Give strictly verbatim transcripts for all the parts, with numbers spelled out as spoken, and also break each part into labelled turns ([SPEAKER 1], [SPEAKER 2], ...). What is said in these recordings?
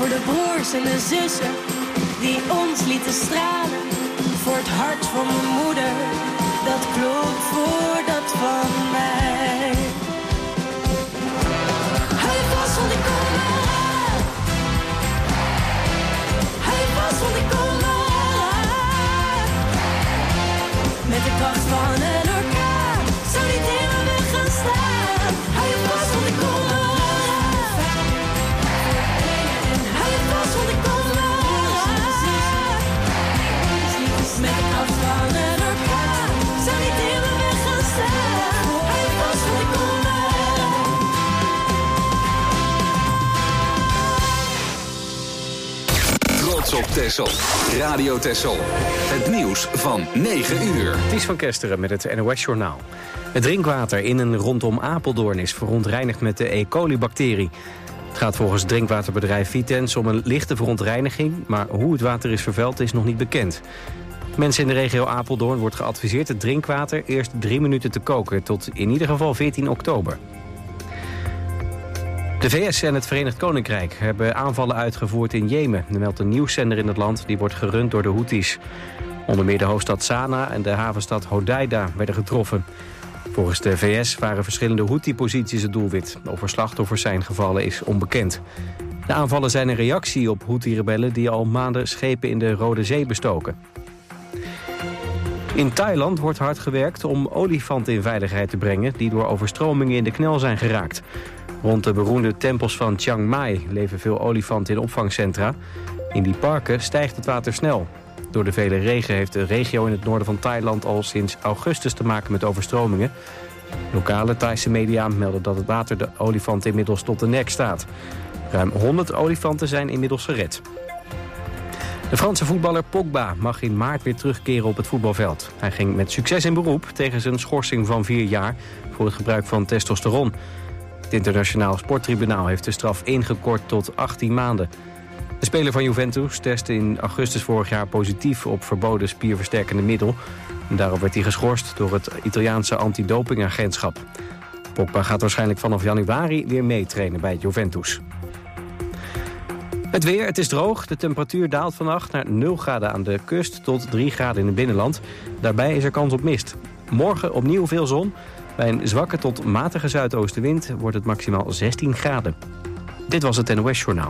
[SPEAKER 1] Voor de broers en de zussen die ons lieten stralen. Voor het hart van mijn moeder, dat klopt voor dat van mij. Hou je vast, want ik kom eraan. Hou je vast, want ik kom eraan. Met de kracht van een orkaan zou niet in mijn weg gaan staan. Hou je vast, want ik kom eraan. Hou je vast, want ik kom eraan. Met de kracht van een orkaan zou niet in mijn weg gaan staan. Hou je vast, want ik kom eraan.
[SPEAKER 2] Trots op Texel. Radio Texel. Het nieuws van negen uur.
[SPEAKER 3] Ties van Kesteren met het N O S-journaal. Het drinkwater in en rondom Apeldoorn is verontreinigd met de E. coli-bacterie. Het gaat volgens het drinkwaterbedrijf Vitens om een lichte verontreiniging, maar hoe het water is vervuild is nog niet bekend. Mensen in de regio Apeldoorn wordt geadviseerd het drinkwater eerst drie minuten te koken, tot in ieder geval veertien oktober. De V S en het Verenigd Koninkrijk hebben aanvallen uitgevoerd in Jemen. Er meldt een nieuwszender in het land, die wordt gerund door de Houthis. Onder meer de hoofdstad Sanaa en de havenstad Hodeida werden getroffen. Volgens de V S waren verschillende Houthi-posities het doelwit. Of er slachtoffers zijn gevallen is onbekend. De aanvallen zijn een reactie op Houthi-rebellen die al maanden schepen in de Rode Zee bestoken. In Thailand wordt hard gewerkt om olifanten in veiligheid te brengen die door overstromingen in de knel zijn geraakt. Rond de beroemde tempels van Chiang Mai leven veel olifanten in opvangcentra. In die parken stijgt het water snel. Door de vele regen heeft de regio in het noorden van Thailand al sinds augustus te maken met overstromingen. Lokale Thaise media melden dat het water de olifanten inmiddels tot de nek staat. Ruim honderd olifanten zijn inmiddels gered. De Franse voetballer Pogba mag in maart weer terugkeren op het voetbalveld. Hij ging met succes in beroep tegen zijn schorsing van vier jaar voor het gebruik van testosteron. Het internationaal sporttribunaal heeft de straf ingekort tot achttien maanden. De speler van Juventus testte in augustus vorig jaar positief op verboden spierversterkende middel. En daarop werd hij geschorst door het Italiaanse antidopingagentschap. Pogba gaat waarschijnlijk vanaf januari weer meetrainen bij Juventus. Het weer, het is droog. De temperatuur daalt vannacht naar nul graden aan de kust tot drie graden in het binnenland. Daarbij is er kans op mist. Morgen opnieuw veel zon. Bij een zwakke tot matige zuidoostenwind wordt het maximaal zestien graden. Dit was het N O S-journaal.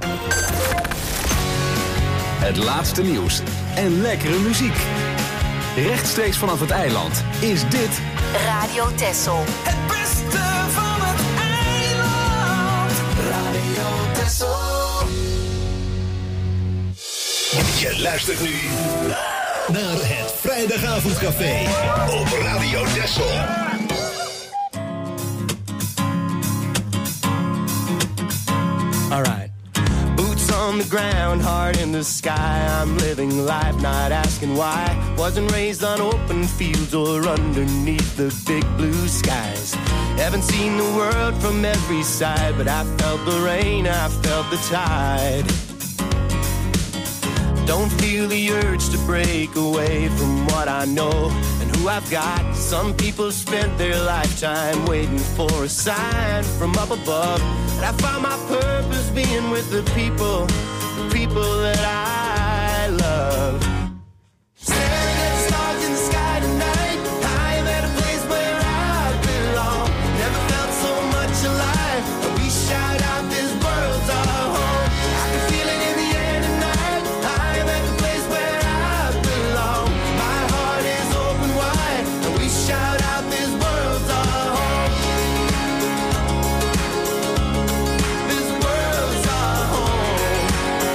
[SPEAKER 2] Het laatste nieuws en lekkere muziek. Rechtstreeks vanaf het eiland is dit
[SPEAKER 4] Radio Texel.
[SPEAKER 5] Het beste van het eiland. Radio Texel.
[SPEAKER 6] Je luistert nu naar het Vrijdagavondcafé op Radio Texel.
[SPEAKER 7] Alright. Boots on the ground, heart in the sky. I'm living life, not asking why. Wasn't raised on open fields or underneath the big blue skies. Haven't seen the world from every side, but I felt the rain, I felt the tide. Don't feel the urge to break away from what I know and who I've got. Some people spent their lifetime waiting for a sign from up above. And I found my purpose being with the people, the people that I love. Staring at stars in the sky tonight, I'm at a place where I belong. Never felt so much alive, and we shout out this world's our home. I can feel it in the air tonight, I'm at the place where I belong. My heart is open wide, and we shout out this world's our home. This world's our home.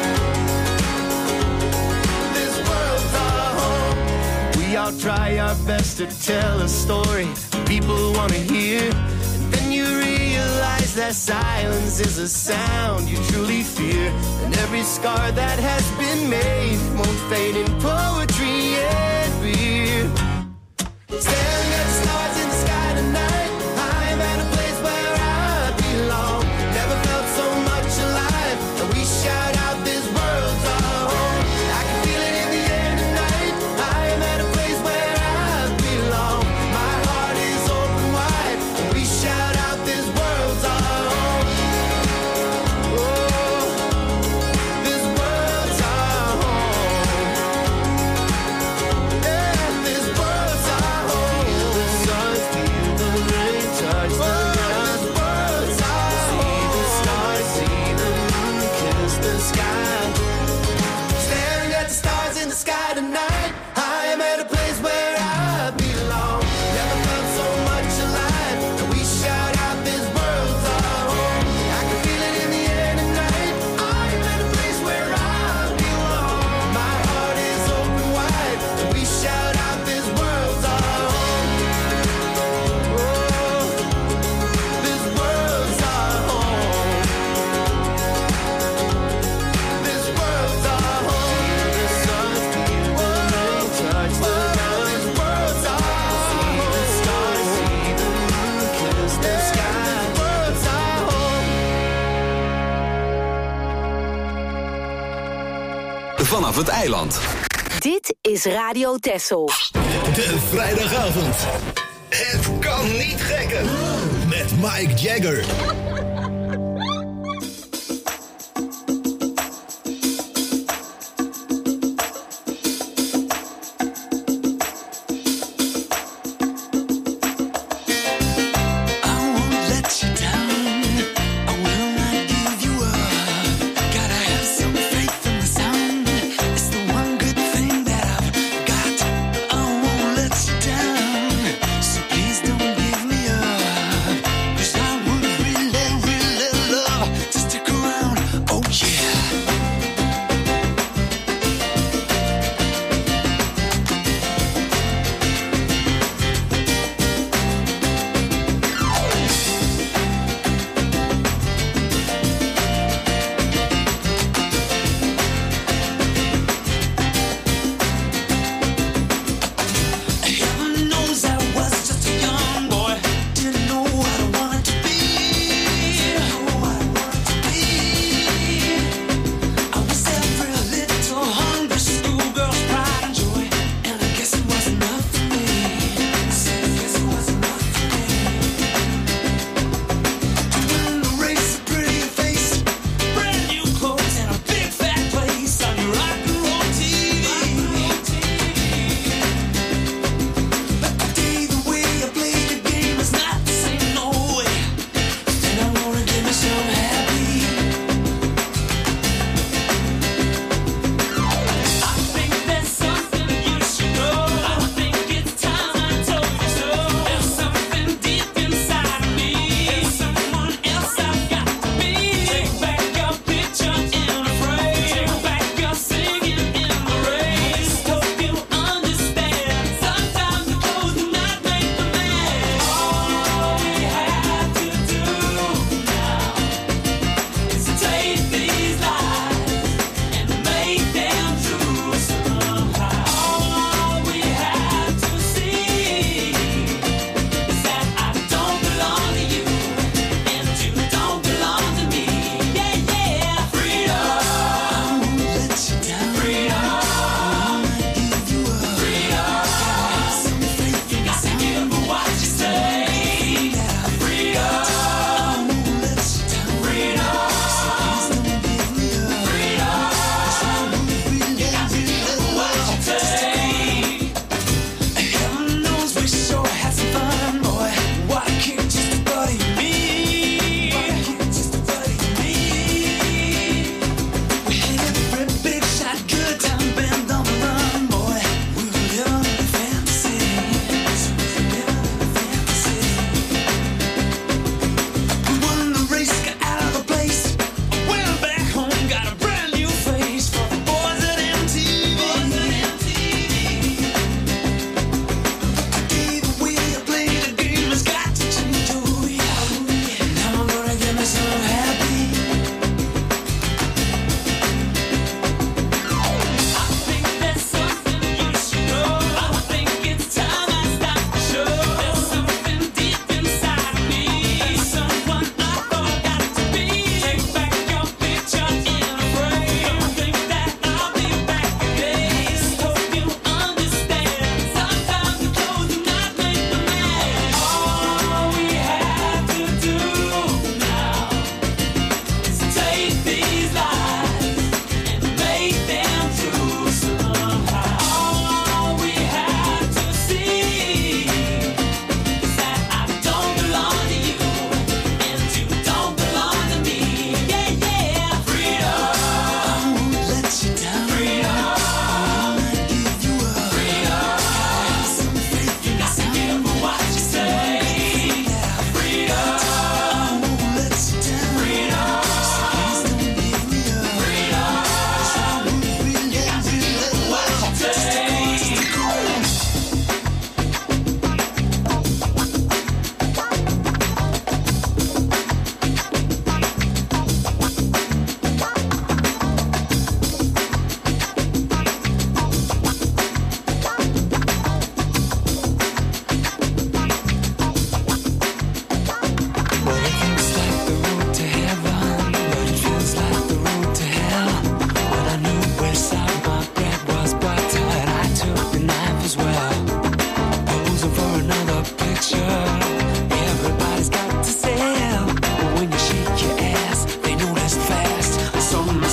[SPEAKER 7] This world's our home. We all try our best to tell a story people want to hear, and then you realize that silence is a sound you truly fear, and every scar that has been made won't fade in poetry and beer. Staring at the stars in the sky tonight, I'm at a place where I belong. Never felt so much alive, and we shout out this world's our home. I can feel it in the air tonight, I'm at a place where I belong. My heart is open wide, and we shout out this world's our home. Oh, this
[SPEAKER 2] vanaf het eiland.
[SPEAKER 4] Dit is Radio Texel.
[SPEAKER 6] De vrijdagavond. Het kan niet gekker. Met Mike Jagger.
[SPEAKER 7] Please don't give me up, 'cause I would relent.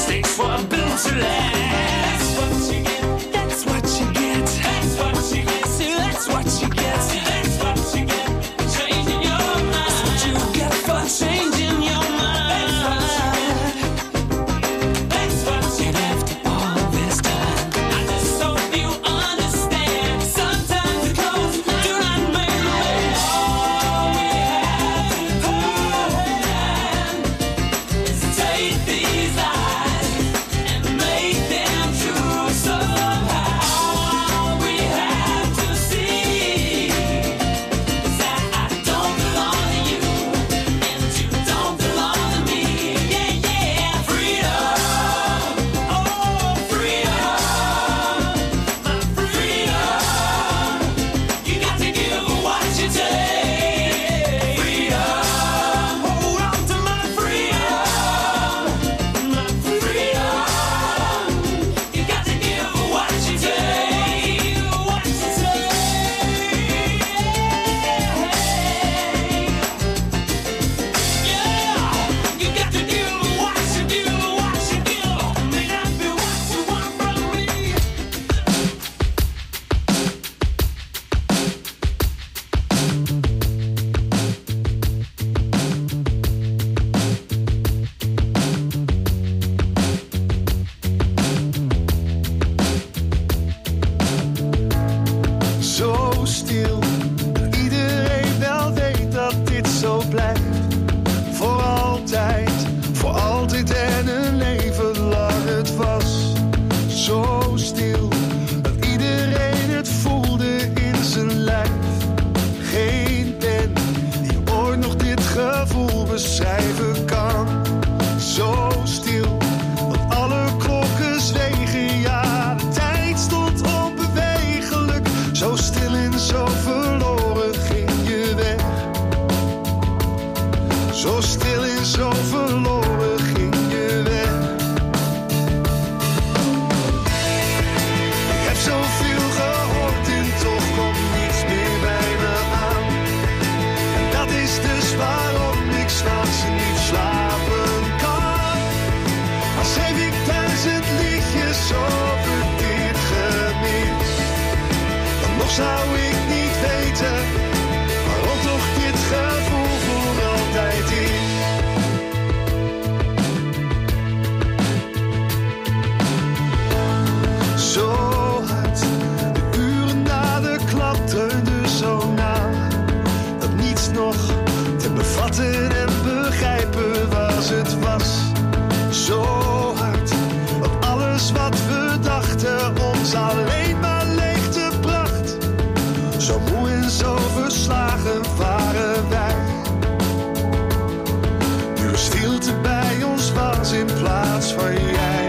[SPEAKER 5] mistakes were built to last. That's what you get. That's what you get. See, that's what you get. See, that's what you get. Changing your mind. That's what you get for changing your mind. That's what you get after all this time. I just hope you understand. Sometimes the clothes do not make the man. All we have to do is take these lies and make them true somehow. All we have to see is that I don't belong to you and you don't belong to me. Yeah, yeah, freedom. Oh, freedom. My freedom. You got to give what you take. Freedom. Hold on to my freedom. My freedom. You got to give what you take. What you take. Yeah. You got to give what you give, what you give. May not be what you want from me.
[SPEAKER 7] Zo stil, dat iedereen wel weet dat dit zo blijft. Voor altijd, voor altijd en een leven lang het was. Zo stil, dat iedereen het voelde in zijn lijf. Geen pen die ooit nog dit gevoel beschrijven kan. Zo stil, dat alle klokken zwegen, ja, de tijd stond onbewegelijk. Zo stil en zo verloren ging je weg. Zo stil en zo verloren ging je weg. Ik heb zoveel gehoord en toch komt niets meer bij me aan. En dat is dus waarom ik 's nachts niet slapen kan. Al schreef ik duizend liedjes over dit gemis, dan nog zou ik niet weten waarom toch dit gevoel voor altijd is. Zo hard, de uren na de klap dreunden zo na, dat niets nog te bevatten en begrijpen was het was. Zo hard, dat alles wat we dachten ons alleen maar leegte bracht. Zo moe en zo verslagen waren wij, nu er stilte bij ons was in plaats van jij.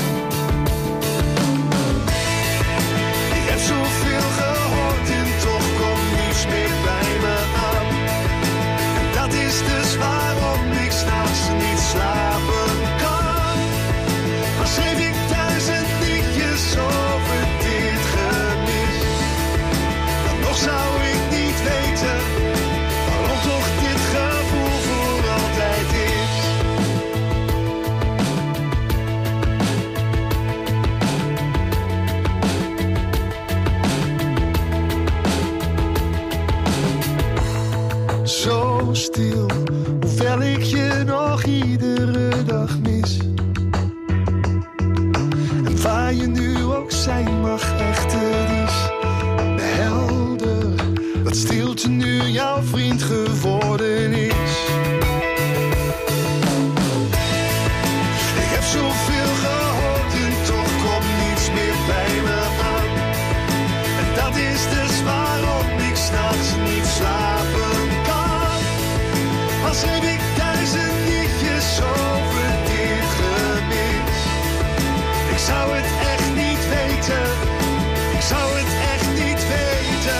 [SPEAKER 7] Ik heb zoveel gehoord en toch komt niets meer bij me aan. En dat is dus waarom ik 's nachts niet slapen kan. Al schreef ik duizend liedjes over dit gemis, dan nog zou ik niet weten waarom toch dit gevoel voor altijd is. Zo stil, hoewel ik je nog iedere dag mis. En waar je nu ook zijn mag, echt het is helder dat stilte nu jouw vriend geworden is. Ik heb zoveel gehoord en toch komt niets meer bij me aan. En dat is dus waarom ik 's nachts niet slapen kan. Al schreef ik duizend liedjes over dit gemis, ik zou het echt niet weten. Ik zou het echt niet weten.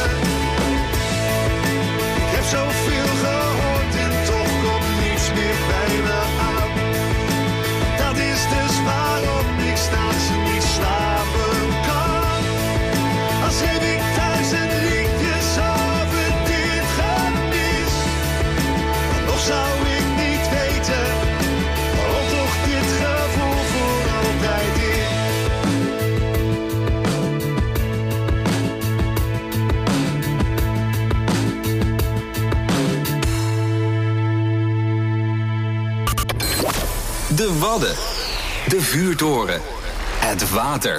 [SPEAKER 7] Ik heb zoveel gehoord en toch komt niets meer bij me aan. Dat is dus waarom ik 's nachts niet slapen kan. Al schreef ik duizend liedjes over dit gemis, dan nog zou ik niet weten waarom toch dit gevoel voor
[SPEAKER 2] De Wadden. De vuurtoren. Het water.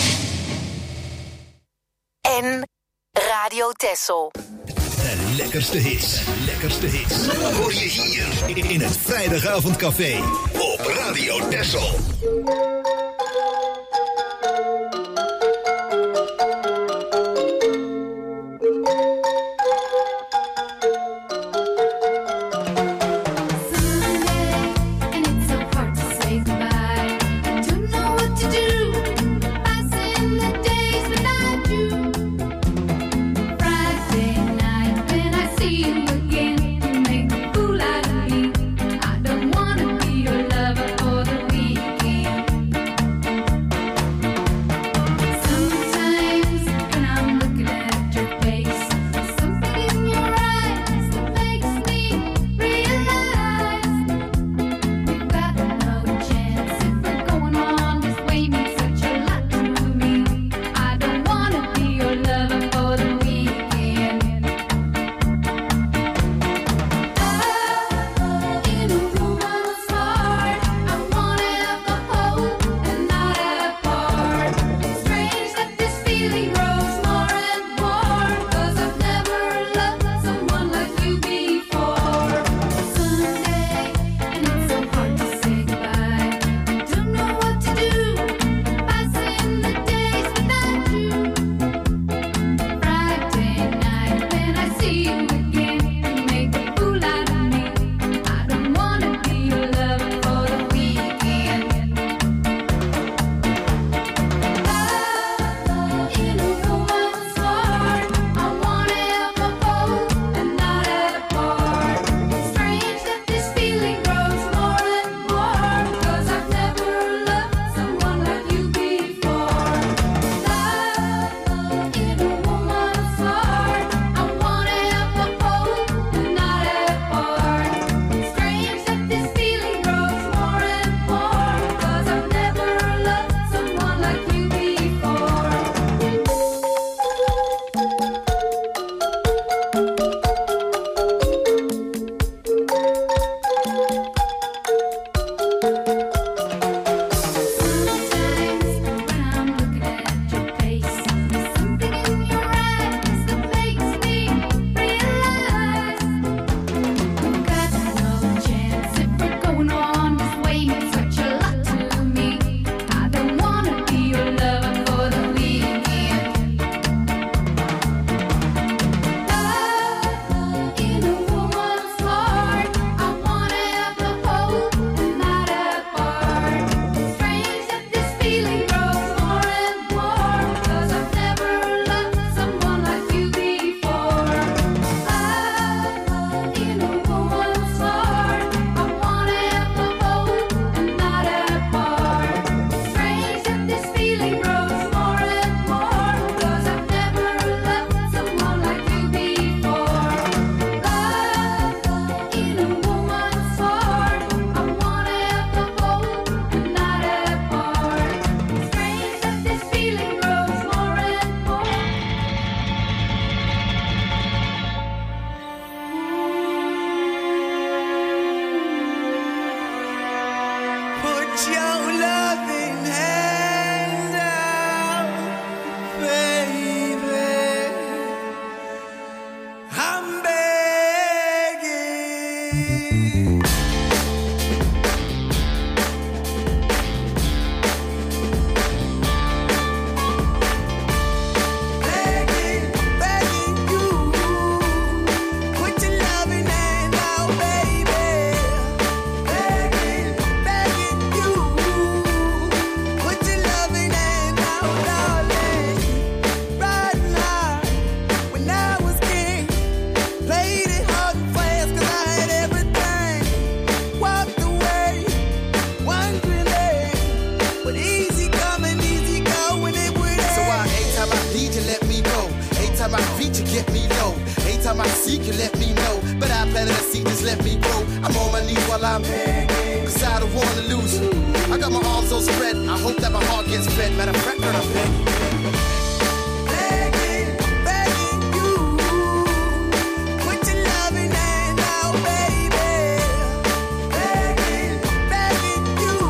[SPEAKER 4] En Radio Texel.
[SPEAKER 6] De lekkerste hits. Lekkerste hits. Hoor je hier in het Vrijdagavondcafé op Radio Texel.
[SPEAKER 7] Anytime I seek you, let me know. But I planted a seed, just let me grow. I'm on my knees while I'm begging, cause I don't wanna lose you. I got my arms all spread, I hope that my heart gets fed. Matter of fact, girl, I'm begging. Begging, begging you. Put your loving hand out, baby. Begging, begging you.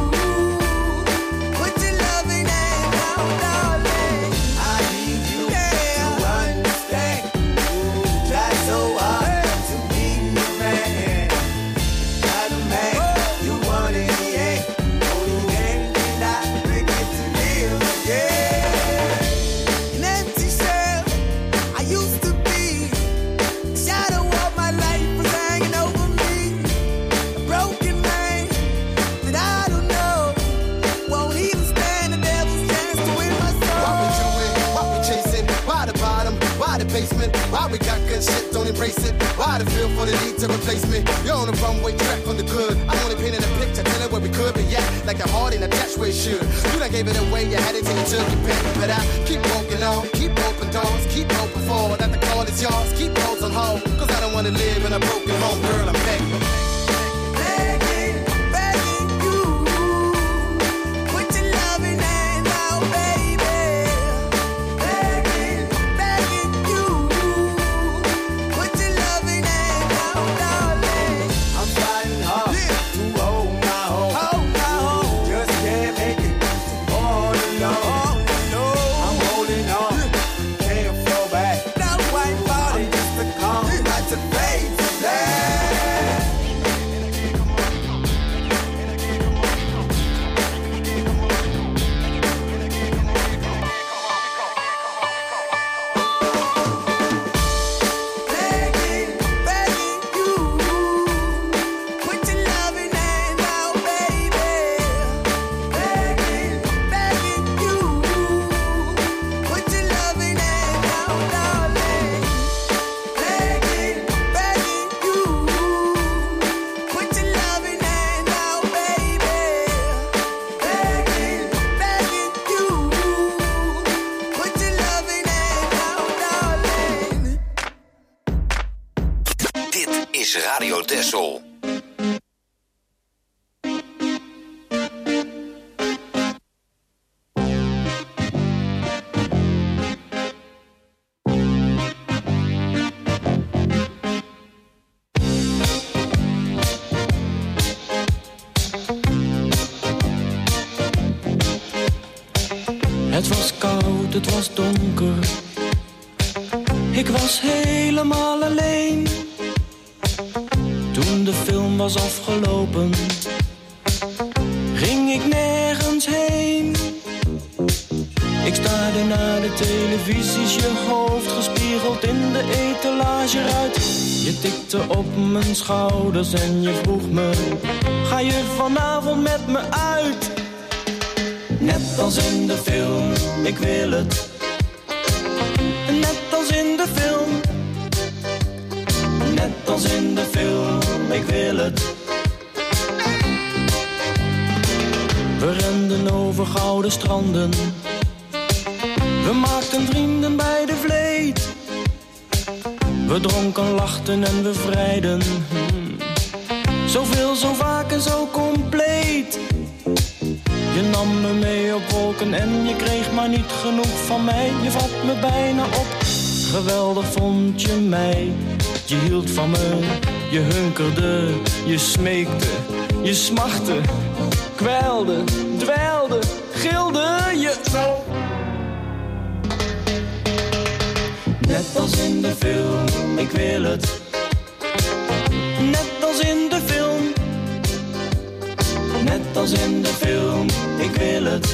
[SPEAKER 8] and shit, don't embrace it. Why the feel for the need to replace me? You're on the runway track from the good. I only painted a picture, tell it where we could be at. Like your heart in a dash where it should. You done gave it away, you had it till you took your pick. But I keep walking on, keep open doors, keep open forward. That the call is yours, keep those on hold. Cause I don't wanna live in a broken home, girl, I'm begging.
[SPEAKER 9] Begging, begging you. Put your loving hand out, baby. Begging, begging you. Put your loving hand out, darling.
[SPEAKER 7] I'm fighting hard to hold my home.
[SPEAKER 9] Hold my home.
[SPEAKER 7] Just can't make it all alone. I'm holding on, can't fall back.
[SPEAKER 9] Now white body.
[SPEAKER 7] I'm just a calm,
[SPEAKER 9] Got to face that. Begging, begging you. Put your loving hand out, baby. Begging, begging you. Put your loving hand out, darling. Begging, begging you. Put your loving hand out, baby. Begging, begging you. Put your loving hand out, darling.
[SPEAKER 2] Dit is Radio Texel.
[SPEAKER 10] Het was koud, het was donker. Ik was helemaal alleen. Toen de film was afgelopen, ging ik nergens heen. Ik staarde naar de televisies, je hoofd gespiegeld in de etalage uit. Je tikte op mijn schouders en je vroeg me, ga je vanavond met me uit? Net als in de film, ik wil het. Net als in de film. Net als in de film, ik wil het. We renden over gouden stranden. We maakten vrienden bij de vleet. We dronken, lachten en we vrijden. Hmm. Zoveel, zo vaak en zo compleet. Je nam me mee op wolken en je kreeg maar niet genoeg van mij. Je vat me bijna op, geweldig vond je mij. Je hield van me, je hunkerde, je smeekte, je smachtte, kwijlde, dweilde, gilde je zo. Net als in de film, ik wil het. Net als in de film. Net als in de film, ik wil het.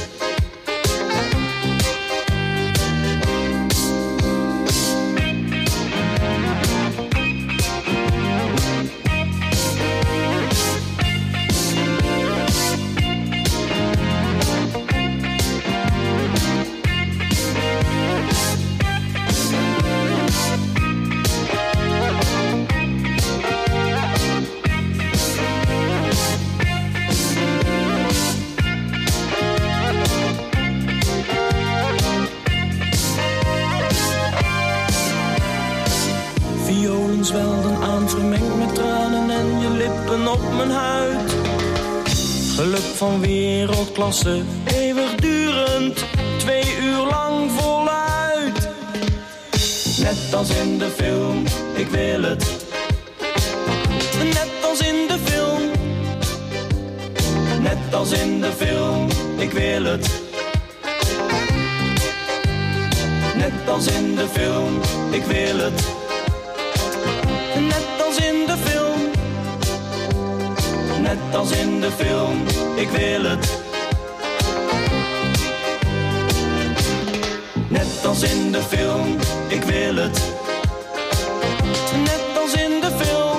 [SPEAKER 10] Zwelden aan, vermengd met tranen en je lippen op mijn huid. Geluk van wereldklasse, eeuwigdurend, twee uur lang voluit. Net als in de film, ik wil het. Net als in de film. Net als in de film, ik wil het. Net als in de film, ik wil het. Net als in de film. Net als in de film, ik wil het. Net als in de film, ik wil het. Net als in de film.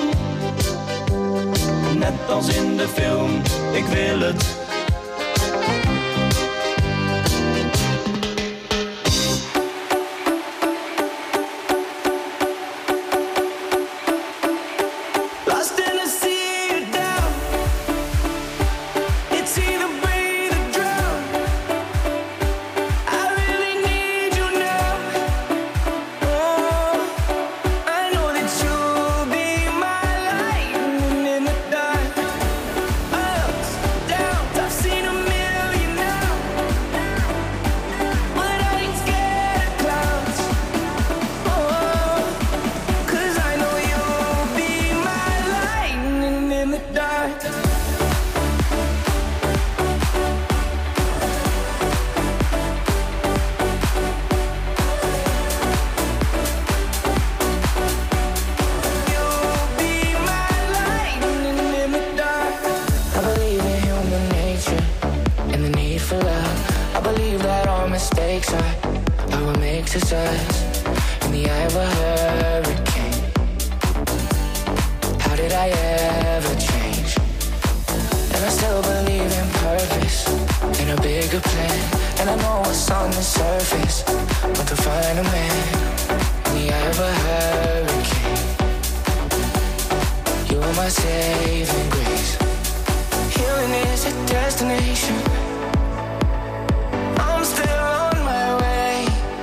[SPEAKER 10] Net als in de film, ik wil het.
[SPEAKER 11] mistakes are, are what makes us us. In the eye of a hurricane, how did I ever change? And I still believe in purpose, in a bigger plan. And I know what's on the surface, but to find a man in the eye of a hurricane, you are my saving grace. Healing is a destination, I'm still on my way.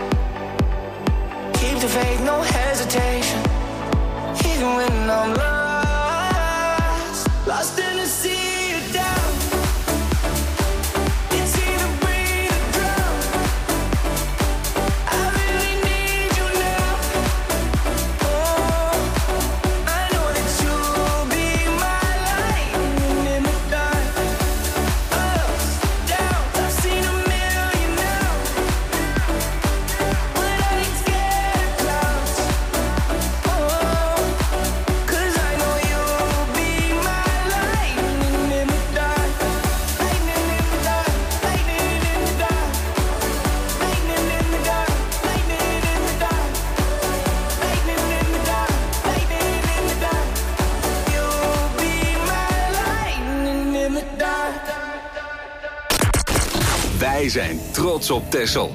[SPEAKER 11] Keep the faith, no hesitation, even when I'm lost, lost in the sea of doubt. It's either breathe or drown. I really need you now. Oh, I know that you'll be my light in the dark. Ups, downs, I've seen a million now. When I get scared of clouds, oh, 'cause I know you'll be my lightning in the dark. Lightning in the dark, lightning in the dark. Lightning in the dark, lightning in the dark. Lightning in the dark, lightning in the dark. You'll be my lightning in the dark.
[SPEAKER 2] Wij zijn trots op Texel.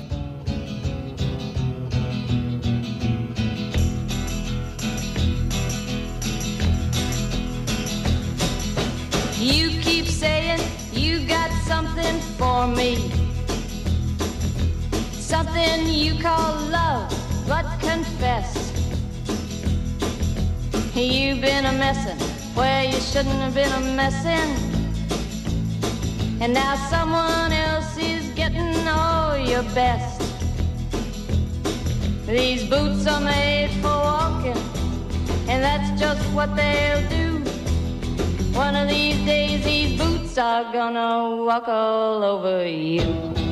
[SPEAKER 1] You keep saying you got something for me, something you call love, but confess you've been a messin' where you shouldn't have been a messin', and now someone else is getting all your best. These boots are made for walking, and that's just what they'll do. One of these days these boots are gonna walk all over you.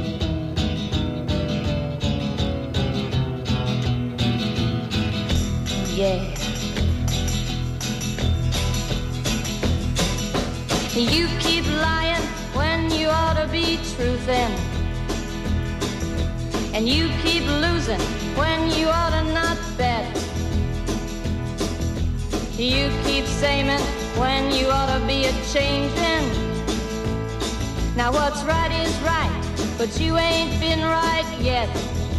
[SPEAKER 1] Yeah. You keep lying when you ought to be truthin', and you keep losing when you ought to not bet. You keep saying when you ought to be a changing. Now what's right is right, but you ain't been right yet.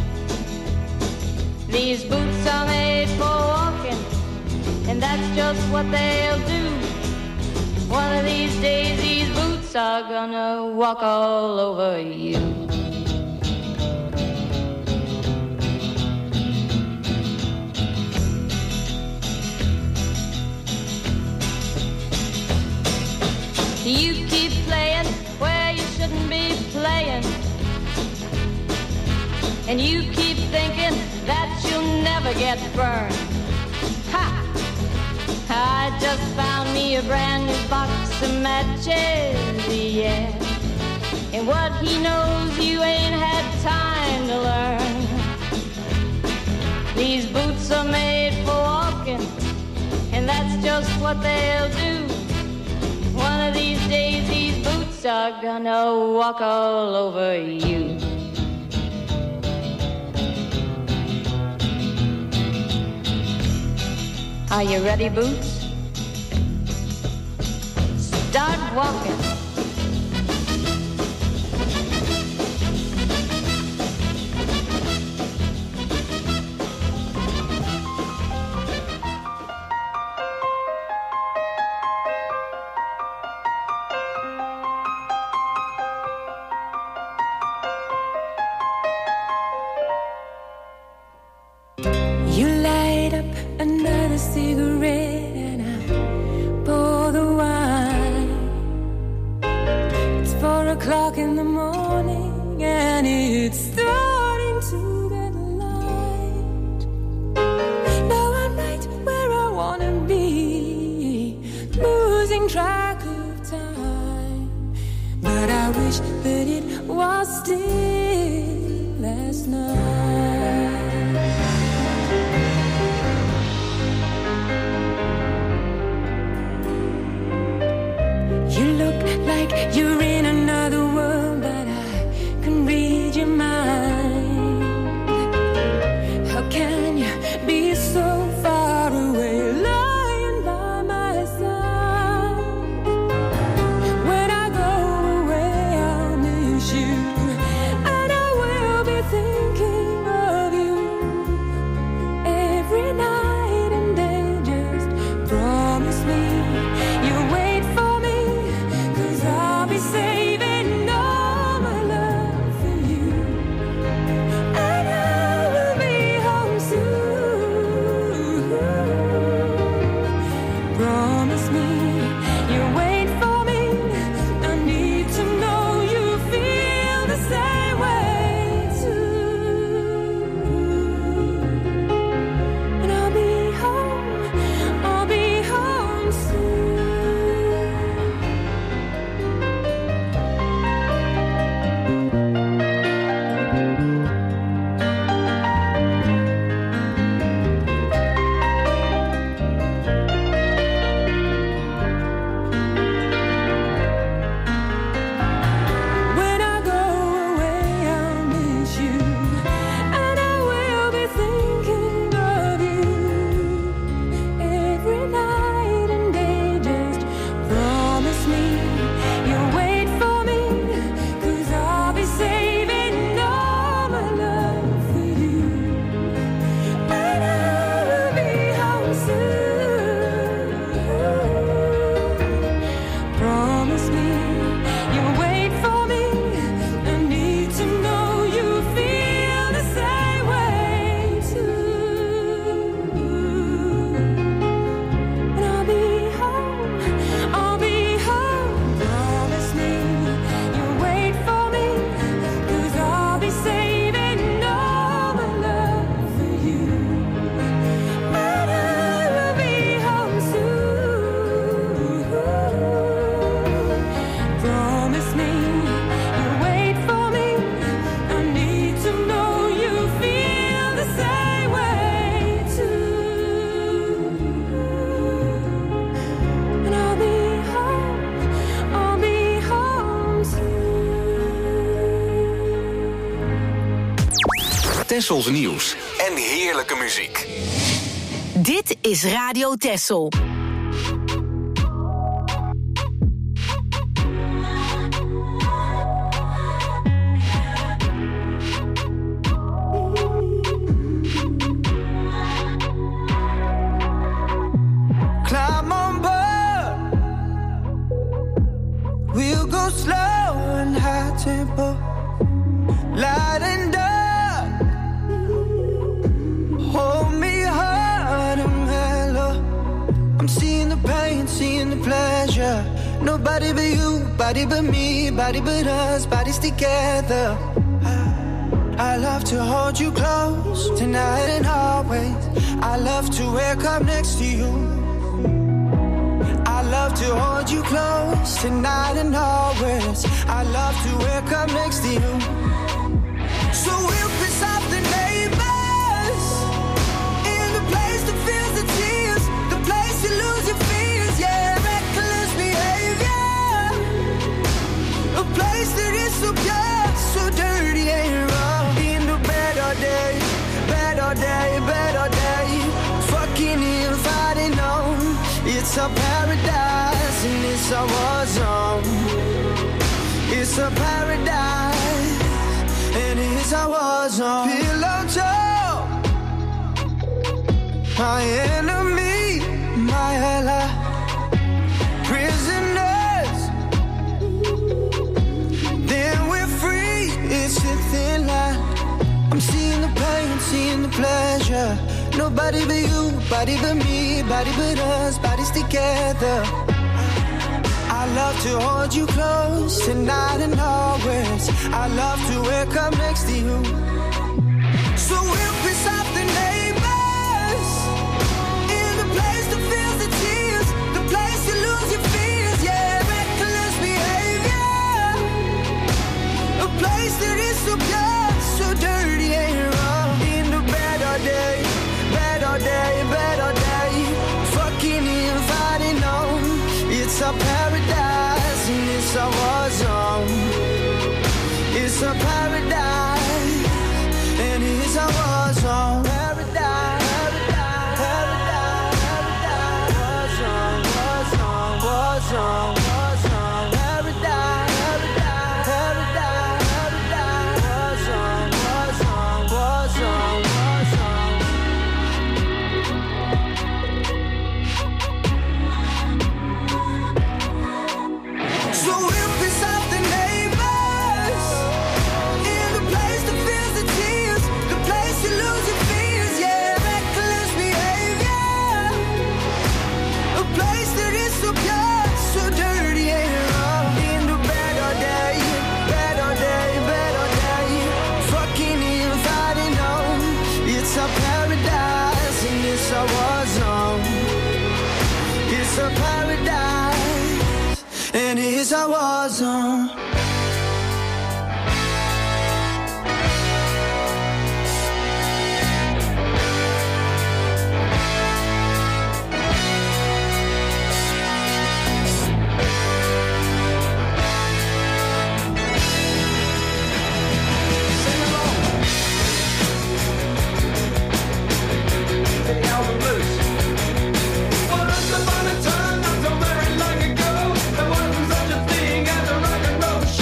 [SPEAKER 1] These boots are made for walking, and that's just what they'll do. One of these days these boots are gonna walk all over you. You keep playing where you shouldn't be playing, and you keep thinking that you'll never get burned. Ha! I just found me a brand new box of matches, yeah. And what he knows you ain't had time to learn. These boots are made for walking, and that's just what they'll do. One of these days these boots are gonna walk all over you. Are you ready, Boots? Start walking.
[SPEAKER 12] You light up another cigarette and I pour the wine. It's four o'clock in the morning and it's starting to get light. Now I'm right where I wanna be, losing track of time. But I wish that it was still last night. You look like you're in another world, but I can read your mind.
[SPEAKER 2] Tessels nieuws en heerlijke muziek.
[SPEAKER 4] Dit is Radio Tessel.
[SPEAKER 11] Climb on board. We'll go slow and high tempo. Light and dark. Hold me hard and mellow. I'm seeing the pain, seeing the pleasure. Nobody but you, body but me, body but us, bodies together. I love to hold you close tonight and always. I love to wake up next to you. I love to hold you close tonight and always. I love to wake up next to you. So we'll piss off the neighbors in the place that feels the tears, the place you lose your fears, yeah, reckless behavior, a place that is so pure, so dirty and raw. In the bed all day, bed all day, bed all day, fucking and fighting on. It's a paradise and it's a war zone. It's a paradise and it's a war zone. Pillow talk, my enemy, my ally. Prisoners, then we're free. It's a thin line. I'm seeing the pain, seeing the pleasure. Nobody but you, body but me, body but us, bodies together. I love to hold you close tonight and always. I love to wake up next to you. So we'll piss off the neighbors in the place that feels the tears, the place you lose your fears, yeah, reckless behavior, a place that is so pure, so dirty and raw. In the bed all day, bed all day, bed all day, fucking and fighting on. It's a paradise and it's a war zone. It's a paradise and it's a war zone. Paradise, paradise, paradise, war zone, war zone, war zone, war zone. Paradise, paradise, paradise, paradise, war zone, war zone, war zone, war zone. So we'll piss off the neighbors in the place that feels the tears, the place you lose your fears, yeah, reckless behavior, a place that is so pure, so dirty and raw. In the bed all day, bed all day, bed all day, fucking and fighting on. It's a paradise and it's a war zone. It's a paradise and it's a war zone.
[SPEAKER 5] Once upon a time, not so very long ago, there wasn't such a thing as a rock and roll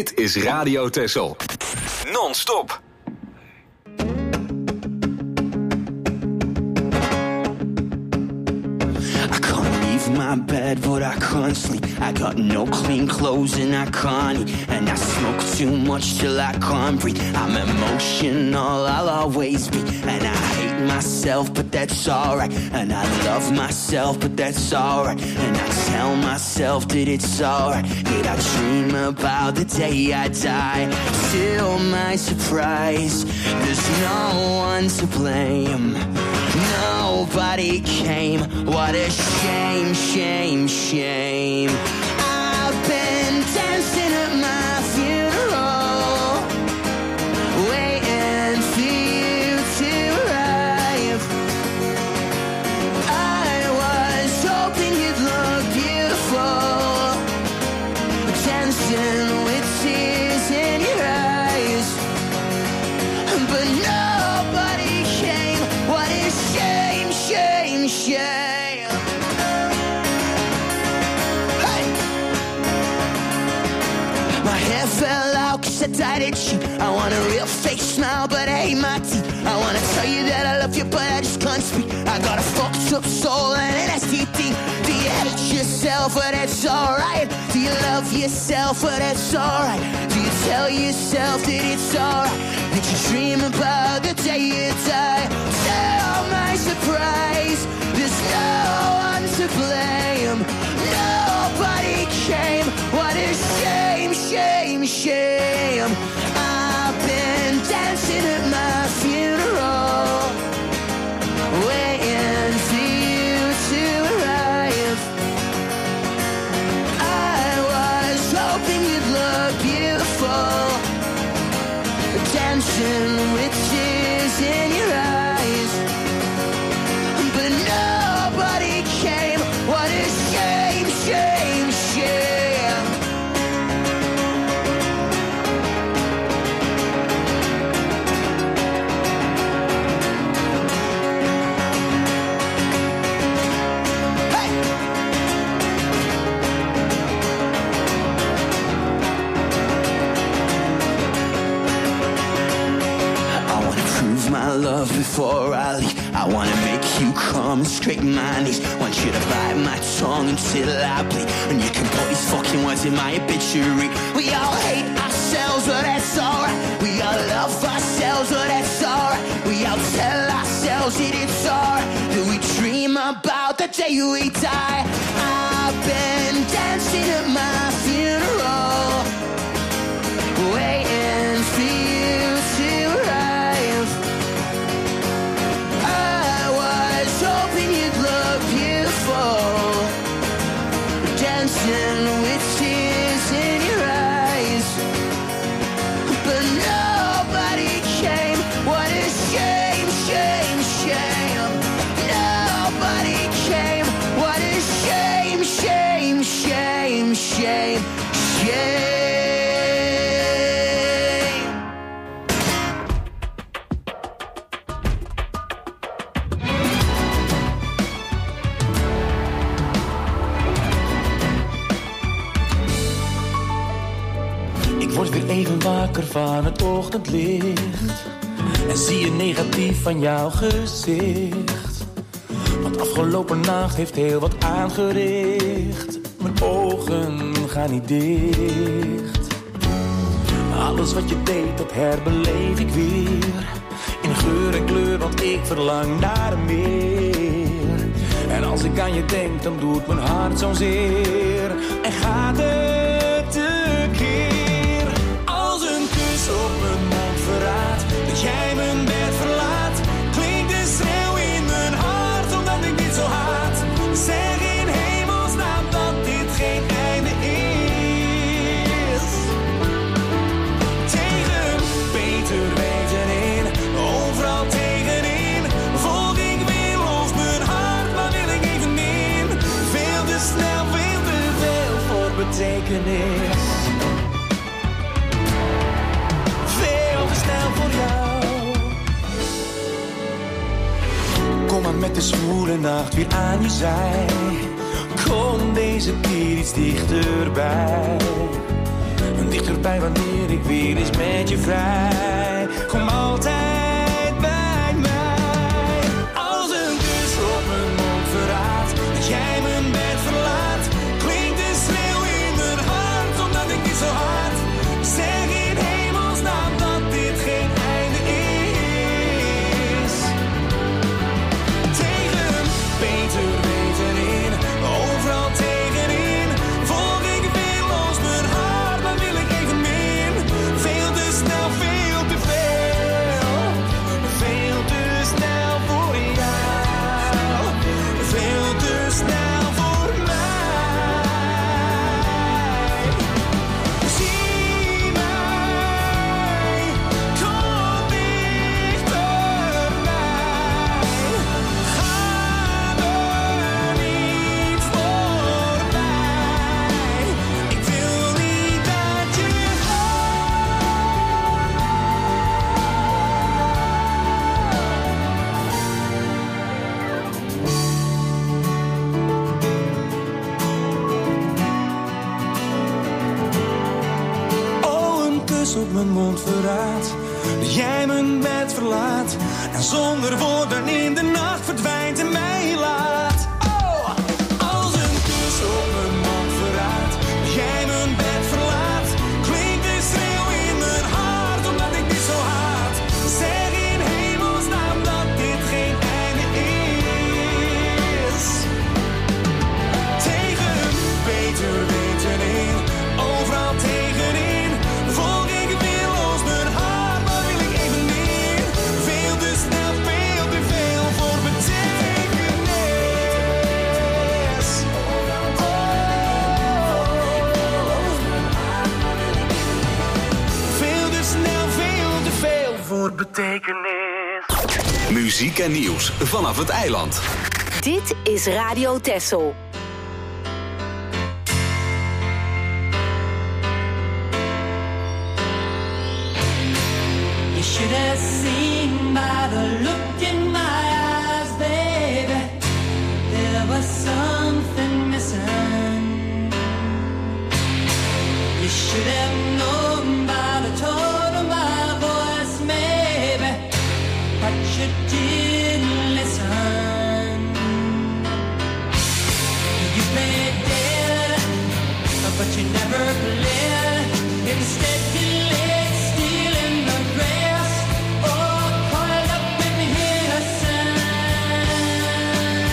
[SPEAKER 2] Dit is Radio Texel. Non-stop.
[SPEAKER 13] I can't leave my bed, but I can't sleep. I got no clean clothes and I can't eat. And I smoke too much till I can't breathe. I'm emotional, I'll always be. And I hate myself, but that's alright. And I love myself, but that's alright. And I tell myself that it's alright. Yet I dream about the day I die. To my surprise, there's no one to blame. Nobody came. What a shame, shame, shame. I've been dancing at my funeral, waiting for you to arrive. I was hoping you'd look beautiful, dancing with tears in your eyes. But nobody came. What a shame, shame, shame. Hey! My hair fell out 'cause I dyed it cheap. I want a real fake smile, but I hate my teeth. I wanna tell you that I love you, but I just can't speak. I got a fucked up soul and an S T D. Do you hate yourself? Well, that's alright. Do you love yourself? Well, that's alright. Do you tell yourself that it's alright? That you dream about the day you die? Tell my surprise, there's no one to blame. Nobody came. What a shame, shame, shame. I've been dancing at my funeral, waiting for you to arrive. I was hoping you'd look beautiful, dancing with tears in your eyes. But nobody came. What a shame, shame, shame. Hey! I wanna prove my love before I leave. I wanna make you come and scrape my knees. Want you to bite my tongue until I bleed. And you can put these fucking words in my obituary. We all hate ourselves, but that's alright. We all love ourselves, but that's alright. We all tell ourselves that it's alright. That we dream about the day we die. I've been dancing at my funeral, waiting for you to arrive. I was hoping you'd look beautiful, dancing with tears in your eyes. But nobody came. What a shame, shame, shame. Nobody came. What a shame, shame, shame, shame, shame.
[SPEAKER 10] Ik word weer even wakker van het ochtendlicht en zie je negatief van jouw gezicht. Want afgelopen nacht heeft heel wat aangericht. Mijn ogen gaan niet dicht. Alles wat je deed, dat herbeleef ik weer. In geur en kleur, want ik verlang naar meer. En als ik aan je denk, dan doet mijn hart zo'n zeer. En gaat het tekeer. Als een kus op mijn mond verraadt dat jij mijn bed verlaat, klinkt de schreeuw in mijn hart omdat ik dit zo haat. Zeg in hemelsnaam dat dit geen einde is. Tegen beter weten in, overal tegenin. Volg ik weer los mijn hart, maar wil ik even in. Veel te snel, veel te veel voor betekenis. Veel te snel voor jou. Kom maar met de zwoele nacht weer aan je zij. Kom deze keer iets dichterbij. dichterbij wanneer ik weer eens met je vrij. Kom altijd bij mij. Als een kus op mijn mond verraadt dat jij mijn bed verlaat, klinkt de schreeuw in mijn hart omdat ik niet zo hard zeg in hemelsnaam dat dit geen einde is. Tegen beter weten in, overal tegenin, volg ik weerloos mijn hart, maar wil ik even min. Veel te snel, veel te veel, veel te snel voor jou, veel te snel voor mij. Zie mij, kom dichterbij, ga er niet voorbij. Ik wil niet dat je Oh, een kus op mijn mond verraadt dat jij mijn bed verlaat en zonder woorden in de nacht verdwijnt en mij laat. Oh, als een kus op mijn mond verraadt dat jij mijn bed verlaat, klinkt de schreeuw in mijn hart omdat ik niet zo haat. Zeg in hemelsnaam dat dit geen einde is. Tegen beter weten in, overal tegenin, volg ik weerloos mijn hart, maar wil ik even meer. Veel te snel, veel te veel voor betekenis. Veel te snel, veel te veel voor betekenis.
[SPEAKER 2] Muziek en nieuws vanaf het eiland.
[SPEAKER 4] Dit is Radio Texel.
[SPEAKER 1] You should have seen by the look in my eyes, baby, there was something missing. You should have known by the tone of my voice, maybe, but you didn't listen. You played dead, but you never played. Instead you laid still in the grass, or coiled up in his sand.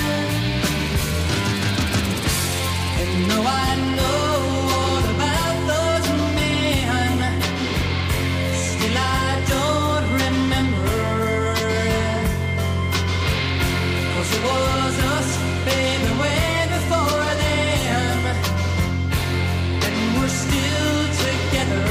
[SPEAKER 1] And though I know all about those men, still I don't remember. 'Cause it was us, baby, way before them, and we're still together.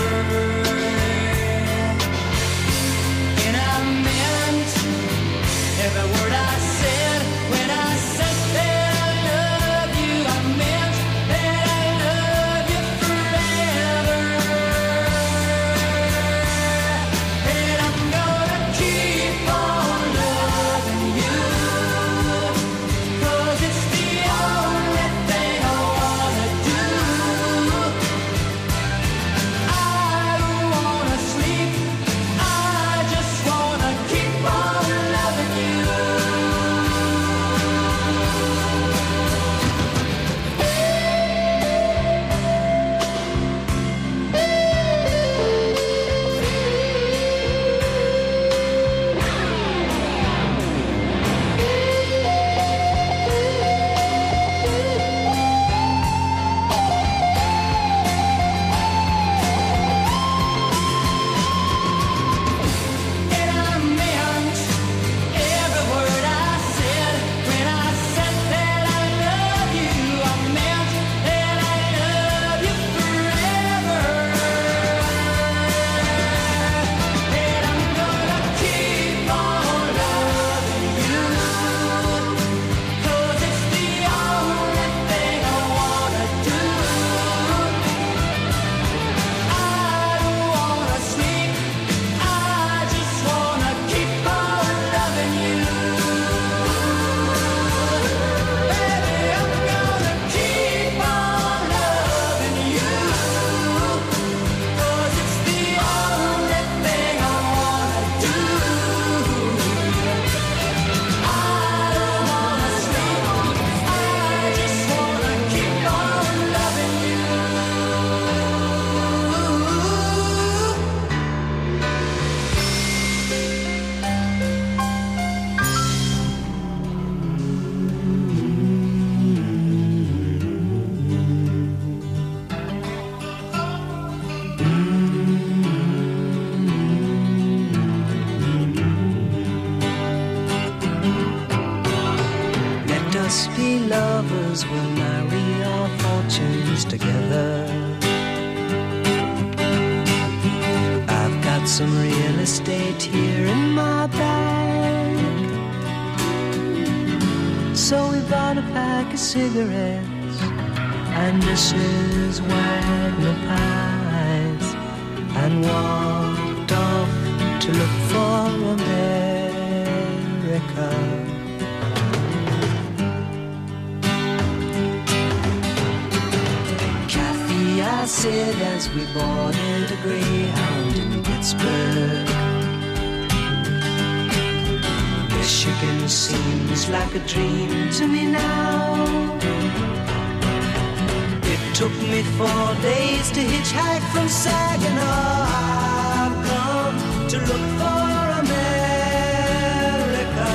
[SPEAKER 14] lovers will marry our fortunes together. I've got some real estate here in my bag, so we bought a pack of cigarettes and Missus Wagner pies and walked off to look for America. Kathy, I said as we boarded a Greyhound in Pittsburgh, Michigan seems like a dream to me now. It took me four days to hitchhike from Saginaw. I've come to look for America.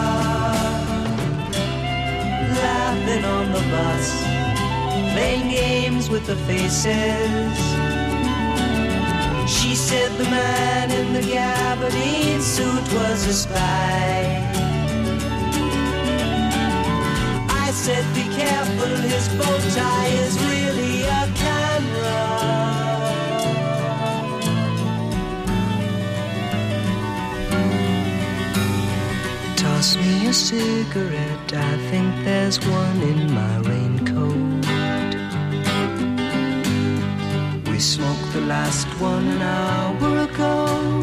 [SPEAKER 14] Laughing on the bus, playing games with the faces. She said the man in the gabardine suit was a spy. I said be careful, his bow tie is really a camera. Toss me a cigarette, I think there's one in my raincoat. We smoked the last one an hour ago.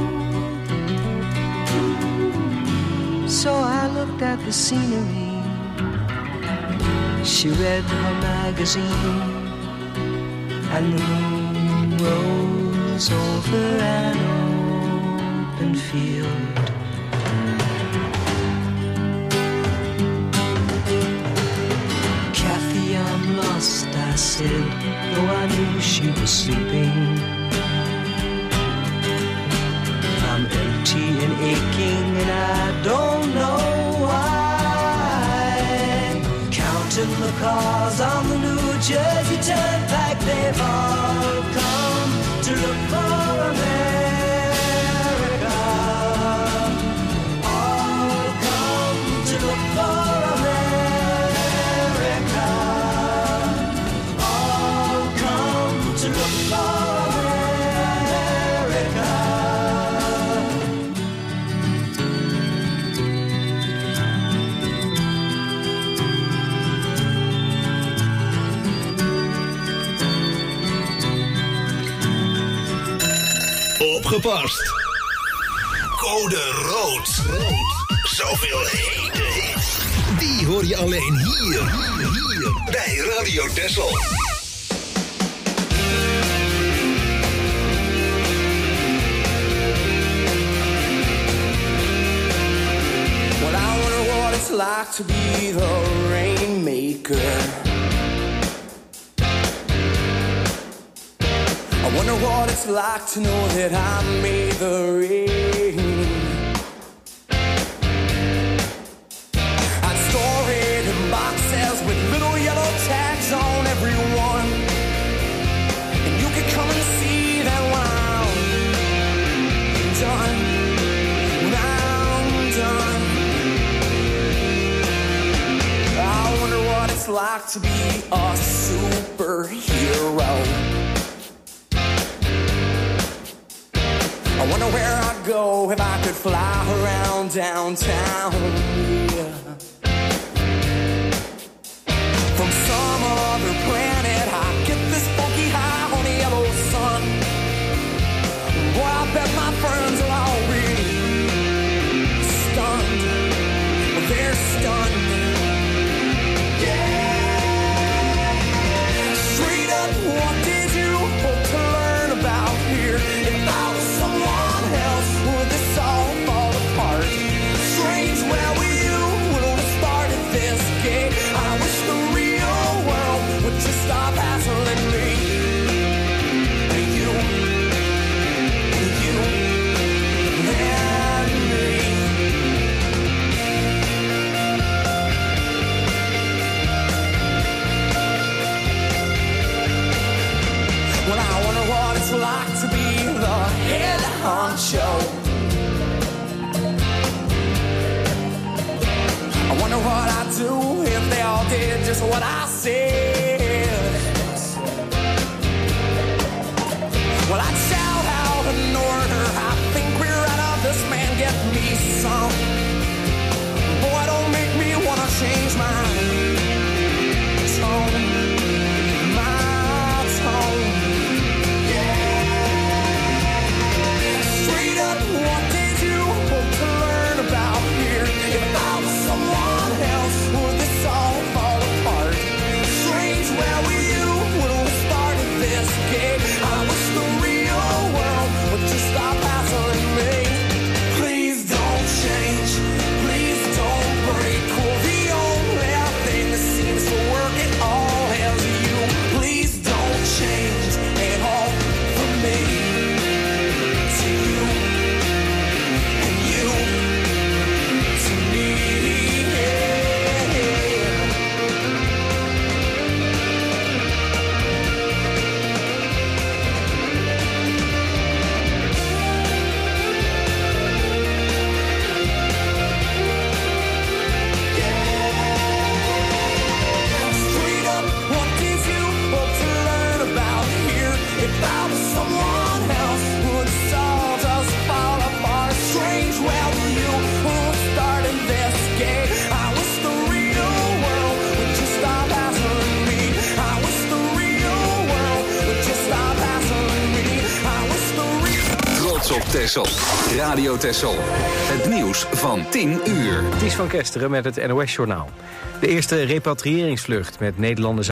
[SPEAKER 14] So I looked at the scenery. She read her magazine, and the moon rose over an open field. Kathy, I'm lost, I said, though I knew she was sleeping. I'm empty and aching, and I don't know why. Counting the cars on the New Jersey Turnpike, they've all come to look for America. All come to look for America. All come to look for America.
[SPEAKER 6] Opgepast. Code rood. Zoveel hete hits. Die hoor je alleen hier. Hier, hier. Bij Radio Texel.
[SPEAKER 15] Well, I wonder what it's like to be the rainmaker. I wonder what it's like to know that I made the rain. I'd store it in boxes with little yellow tags on every one, and you could come and see that when I'm done, when I'm done. I wonder what it's like to be a superhero. I wonder where I'd go if I could fly around downtown. Yeah. From some other planet, I get this funky high on the yellow sun. Boy, I bet my friends are already stunned. They're stunned. Yeah. Straight up, what did you hope to learn about here? If I was someone else, would this all fall apart? Strange, where were you when we started this game? I wish the real Here's what I said. Well, I'd shout out an order. I think we're out of this, man. Get me some. Boy, don't make me wanna change my tone. My tone. Straight up, what did you hope to learn about here? If I was someone else, would this all fall apart? Strange, where were you when we started this game? I wish the real world would just stop hassling me. Please don't change, please don't break. Well, the only thing that seems to work at all is you. Please don't change at all for me. To you, and you to me. Straight up, what did you hope to learn about here? If I was someone else, would this all just fall apart? Strange, where were you who started this game? I wish the real world would just stop hassling me. I wish the real world would just stop hassling me. I wish the real
[SPEAKER 2] Trots op Texel. Radio Texel. Het nieuws van tien uur.
[SPEAKER 3] Ties van Kesteren met het N O S-journaal. De eerste repatriëringsvlucht met Nederlanders